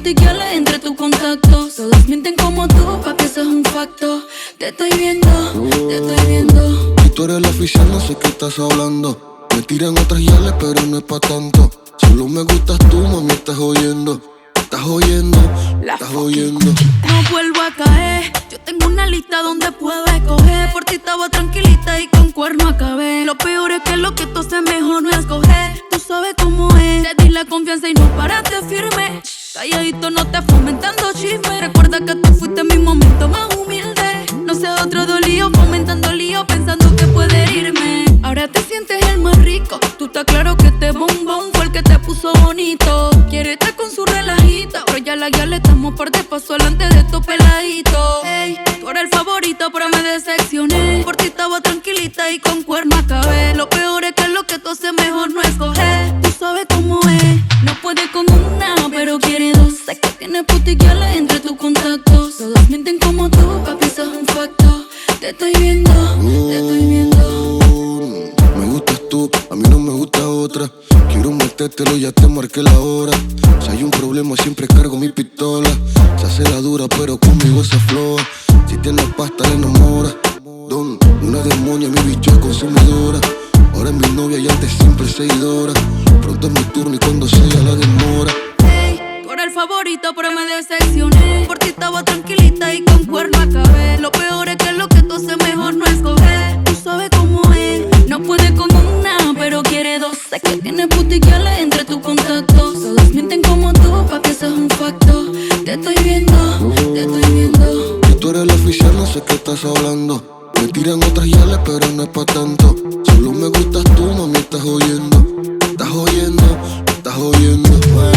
putiquiales entre tus contactos. Todos mienten como tú, papi, eso es un facto. Te estoy viendo, te estoy viendo. Si tú eres la oficial, no sé qué estás hablando. Me tiran otras yales, pero no es pa' tanto. Solo me gustas tú, mami, estás oyendo. Estás oyendo, estás oyendo. No vuelvo a caer. Yo tengo una lista donde puedo escoger. Por ti estaba tranquilita y con cuerno acabé. Lo peor es que lo que tú haces mejor no escoger. Tú sabes cómo es. Te di la confianza y no paraste firme. Calladito, no te fomentando chisme. Recuerda que tú fuiste mi momento más humilde. No sé, otro dolío, fomentando lío, pensando que puede herirme. Ahora te sientes el más rico. Tú estás claro que este bombón fue el que te puso bonito. Quiere estar con su relajito, pero ya la guía le estamos par de paso adelante de tu peladito. Ey, tú eres el favorito, pero me decepcioné. Por ti estaba tranquilita y con cuerno acabé. Lo peor es que lo que tú haces mejor no escoger. Tú sabes cómo es. No puede con una, pero quiere dos. Sé que tienes putiquiales entre tus contactos. Todos mienten como tú, papi, eso es un facto. Te estoy viendo, te estoy viendo. Me gustas tú, a mí no me gusta otra. Quiero metértelo, ya te marqué la hora. Si hay un problema siempre cargo mi pistola. Se hace la dura pero conmigo se afloja. Si tienes pasta le enamora. Don, una demonia, mi bicho es consumidora. Ahora es mi novia y antes simple seguidora. Pronto es mi turno y cuando sea la demora. Hey, tú eres el favorito pero me decepcioné. Por ti estaba tranquilita y con cuerno acabé. Lo peor es que lo que tú haces mejor no escoger. Tú sabes cómo es. No puede con una, pero quiere dos. Sé que tienes putiquiales entre tus contactos. Todos mienten como tú, papi, eso es un facto. Te estoy viendo, te estoy viendo. Si tú eres la oficial, no sé qué estás hablando. Me tiran otras yales, pero no es pa' tanto. Solo me gustas tú, mami, estás oyendo. Estás oyendo, estás oyendo.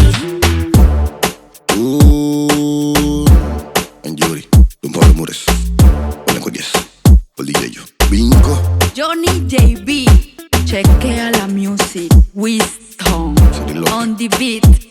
En Yuri, Don Pablo Mures. Hola, con 10. Por DJ yo. Bingo. Johnny JB, chequea la music. Wisdom on the beat.